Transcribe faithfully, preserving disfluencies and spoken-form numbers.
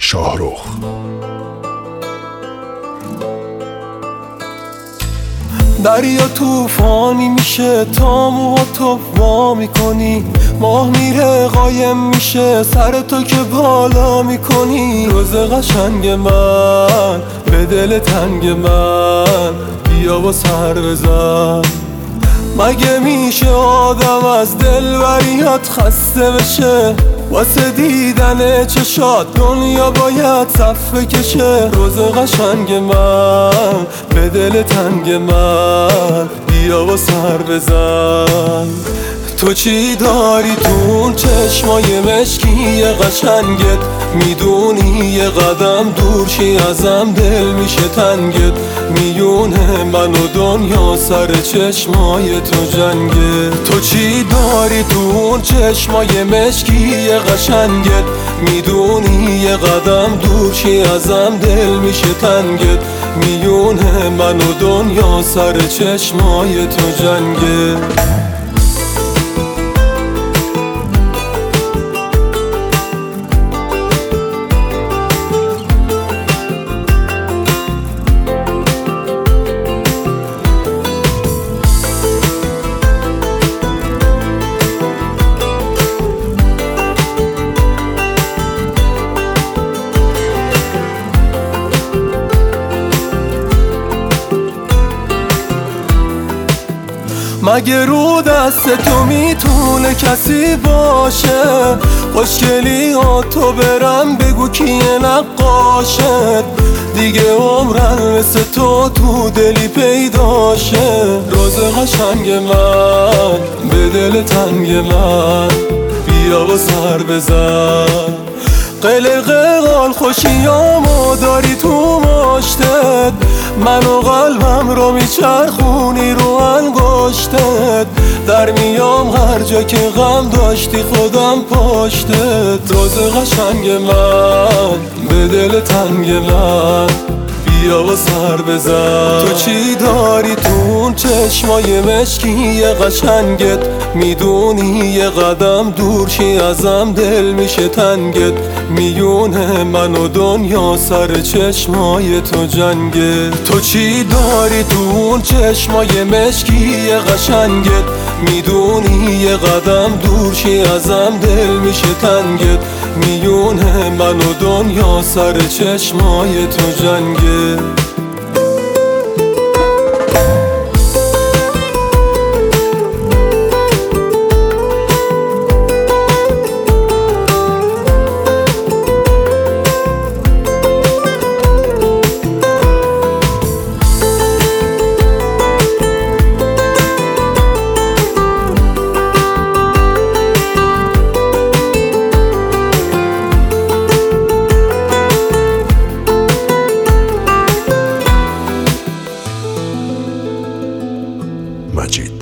شاهرخ. دریا طوفانی میشه تا موها تو وا میکنی، ماه میره قایم میشه سر تو که بالا میکنی. روز قشنگ من به دل تنگ من بیا و سر بزن. مگه میشه آدم از دلبریات خسته بشه؟ واسه دیدن چشات دنیا باید صف کشه. روز قشنگ من به دل تنگ من بیا و سر بزن. تو چی داری تو اون چشمای مشکی قشنگت؟ میدونی یه قدم دور شی ازم دل میشه تنگت. میونه من و دنیا سر چشمای تو جنگه. تو چی داری تو اون چشمای مشکی قشنگت؟ میدونی یه قدم دور شی ازم دل میشه تنگت. میونه من و دنیا سر چشمای تو جنگه. مگه رو دست تو میتونه کسی باشه؟ خوشگلی ها تو برم بگو کیه نقاشه؟ دیگه عمرن مثل تو تو دلی پیداشه. روز قشنگ من به دل تنگ من بیا و سر بزن. قلق قال خوشیامو داری تو مشتت، من و قلبم رو میچرخونی رو انگشتت. در میام هر جا که غم داشتی خودم پشتت. روز قشنگ من به دل تنگ من بیا و سر بزن. تو چی داری تو اون چشمای مشکی قشنگت؟ میدونی یه قدم دور شی ازم دل میشه تنگت. میونه من و دنیا سر چشمای تو جنگه. تو چی داری تو اون چشمای مشکی قشنگت؟ میدونی یه قدم دور شی ازم دل میشه تنگت. میونه من و دنیا سر چشمای تو جنگه. مجید.